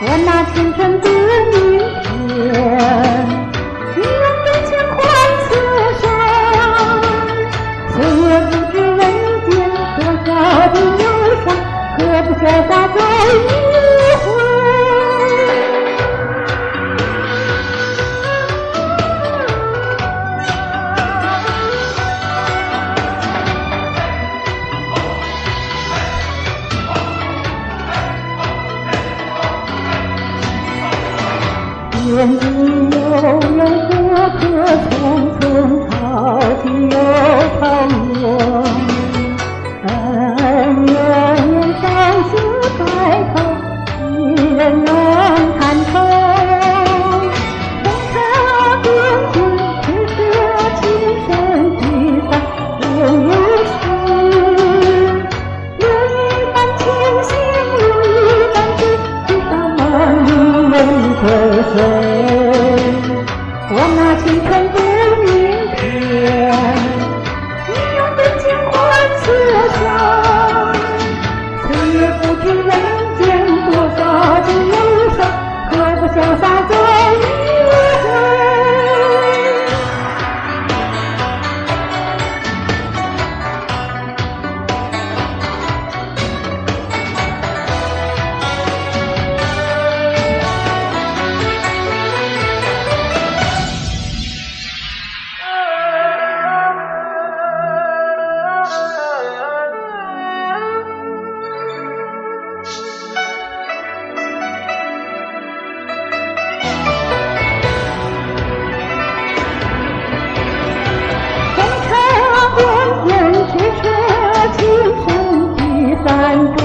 我那青春的明天，你用真情换此生。岁月不知人间多少的忧伤，何不潇洒走一回？天地悠悠，河河匆匆，潮起又潮落。恩怨上似白头，一人能看透。风尘变迁，只是情深聚散不由心。有一半清醒，有一半醉，直到梦里没归睡。我那青春的明天，你用真情换此生。岁月不知人间多少的忧伤，何不潇洒走一回？青山